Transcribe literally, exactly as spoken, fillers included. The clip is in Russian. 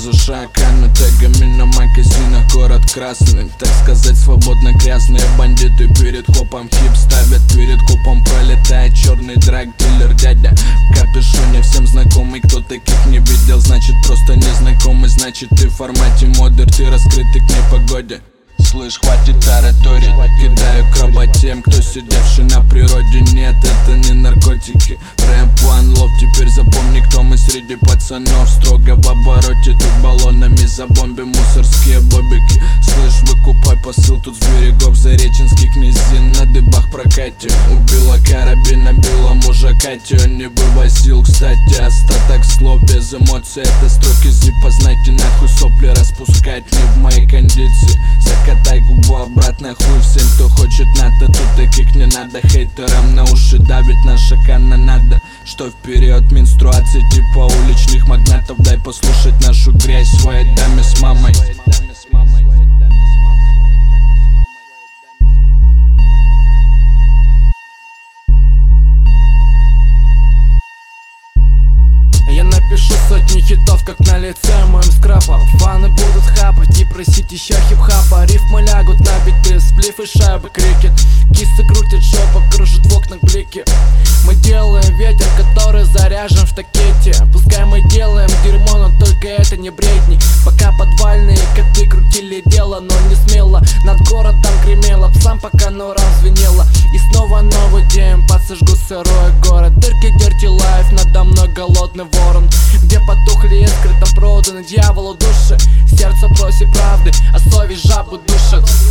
за шаками, тегами на магазинах, город красный. Так сказать, свободно грязные бандиты перед копом хип ставят, перед копом пролетает черный драг-дилер дядя в капюшоне, всем знакомый, кто таких не видел, значит просто незнакомый, значит ты в формате модер, ты раскрытый к непогоде. Слышь, хватит тараторить, кидаю к работе, кто сидевший на природе. Нет, это не наркотики, рэп one love. Теперь запомни, кто мы среди пацанов. Строго в обороте, тут баллонами забомбим мусорские бобики. Слышь, выкупай посыл, тут с берегов зареченских низин на дыбах прокате. Убила карабина, била мужа Катю, он не вывозил, кстати, остаток слов без эмоций. Это строки зипа, знайте, нахуй сопли распускать не в моей кондиции. Закатай губу обратно, хуй всем, кто хочет НАТО. Тут таких не надо, хейтерам на уши давит наша канонада. Что вперед, менструации типа уличных магнатов. Дай послушать нашу грязь своей даме с мамой. Я напишу сотни хитов, как на лице моим скрапа. Фаны будут хапать и просить еще хип-хапа. Рифмы лягут на биты, сплив и шайбы, крикет. Кисы крутят, жопа кружит в окнах блики. Мы делаем ветер, который заряжен в такете. Пускай мы делаем дерьмо, но только это не бредни. Пока подвальные коты крутили дело, но не смело. Над городом гремело, псам пока но развенело. И снова новый день, подсожгу сырой город. Дырки, дерти лайф, надо мной голодный ворон. Где потухли искры, там проданы дьяволу души. Сердце просит правды, а совесть жабу душит.